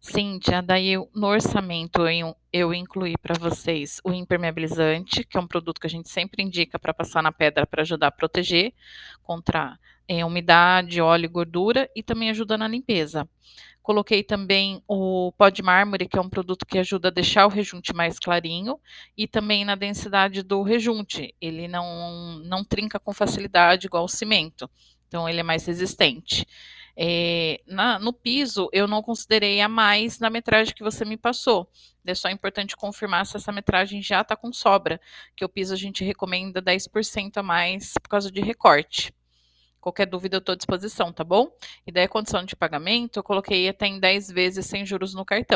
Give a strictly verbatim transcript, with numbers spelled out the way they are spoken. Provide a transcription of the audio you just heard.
Cíntia, daí eu no orçamento eu eu incluí para vocês o impermeabilizante, que é um produto que a gente sempre indica para passar na pedra para ajudar a proteger contra, eh, umidade, óleo e gordura e também ajuda na limpeza. Coloquei também o pó de mármore, que é um produto que ajuda a deixar o rejunte mais clarinho e também na densidade do rejunte. Ele não não trinca com facilidade igual o cimento, então ele é mais resistente. Eh, na no piso, eu não considerei a mais na metragem que você me passou. É só importante confirmar se essa metragem já está com sobra, que o piso a gente recomenda dez por cento a mais por causa de recorte. Qualquer dúvida eu estou à disposição, tá bom? E daí a condição de pagamento, eu coloquei até em dez vezes sem juros no cartão.